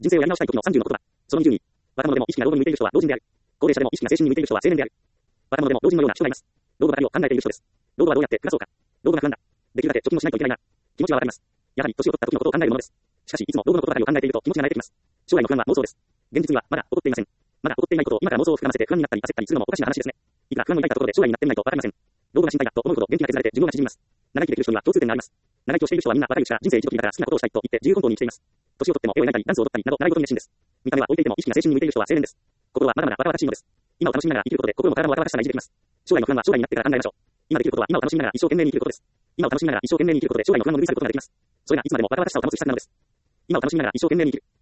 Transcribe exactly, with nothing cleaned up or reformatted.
人生をやり直したい時のさんじゅうの言葉。そのにじゅうに。若者でも意識が老後に向いている人は老人である。高齢者でも意識が精神に向いている人は青年である。若者でも老人のような人がいます。老後ばかりを考えている人です。老後はどうやって暮らそうか。老後が不安だ。できるだけ貯金をしないといけないな。気持ちはわかります。やはり年を取った時のことを考えるものです。しかしいつも老後のことばかりを考えていると気持ちが慣れてきます。将来の不安は妄想です。現実にはまだ起こっていません。まだ起こっていないことを今から妄想を膨らませて不安になったり焦ったりするのもおかしな話ですね。いくら不安を抱いたところで将来になってみないとわかりません。老後が心配だと思うほど元気が削られて寿命が縮みます。長生きできる人には共通点があります。長生きをしている人はみんな若いうちから人生一度きりだから好きなことをしたいと言って自由奔放に生きています。年を取っても絵を描いたりダンスを踊ったりなど習い事に熱心です。見た目は置いていても意識が精神に向いている人は青年です。心はまだまだ若々しいのです。今を楽しみながら生きることで心も体も若々しさが維持できます。将来の不安は将来になってから考えましょう。今できることは今を楽しみながら一生懸命に生きることです。今を楽しみながら一生懸命に生きることで将来の不安を拭い去ることができます。それがいつまでも若々しさを保つ資産なのです。今を楽しみながら一生懸命に生きる。